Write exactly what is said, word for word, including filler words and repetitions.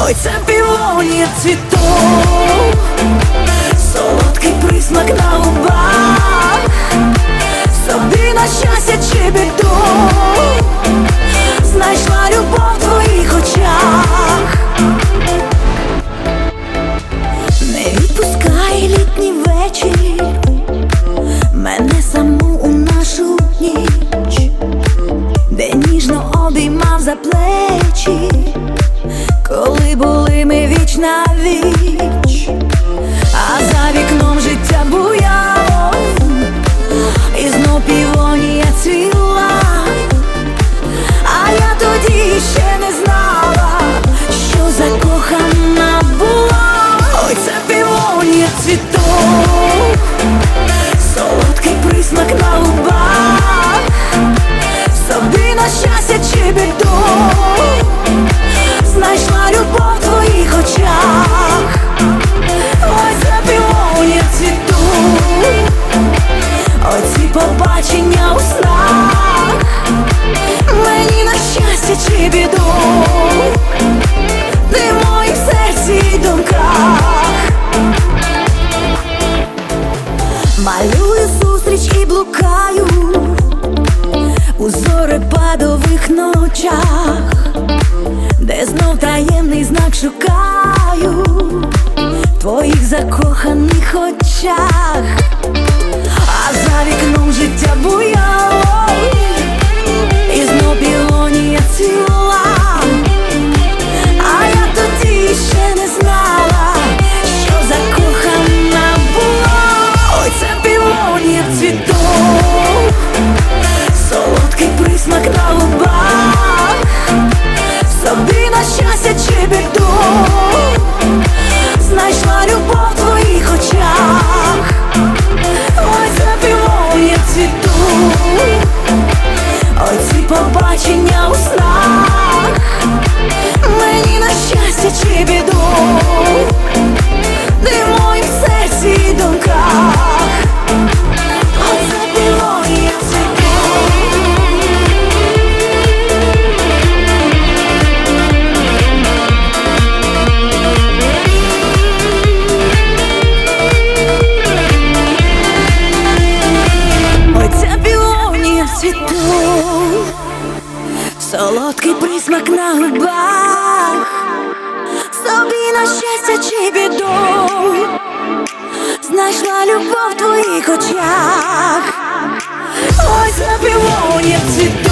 Ой, це півонія цвітов, солодкий присмак на губах, собі на щастя чи біду знайшла любов в твоїх очах. Не відпускай літній вечір мене саму у нашу ніч, де ніжно обіймав за плечі, коли були ми віч на віч, а за вікном життя буяло, і знов півонія цвіла, а я тоді ще не знала, що закохана була. Ой, це півонія цвітов, солодкий присмак на губах, собі на щастя чи біду знайшла любов в твоїх очах. Ой, це півонія цвітов, оці побачення у снах, мені на щастя чи біду, ти в моїх серці й думках. Малюю зустріч і блукаю у зорепадових ночах, де знов таємний знак шукаю в твоїх закоханих очах, а за вікном життя буяло, і знов півонія цвіла, а я тоді ще не знала, що закохана була. Ой, це півонія цвітов, солодкий присмак на губах, собі на щастя чи біду знайшла любов в твоїх очах. Ой, це півонія цвітов, оці побачення у снах, мені на щастя чи біду, ти в моїх серці й думках. Ой, це півонія цвітов. Ой, це півонія цвітов, солодкий присмак на губах, собі на щастя чи біду знайшла любов в твоїх очах. Ой, це півонія цвітов.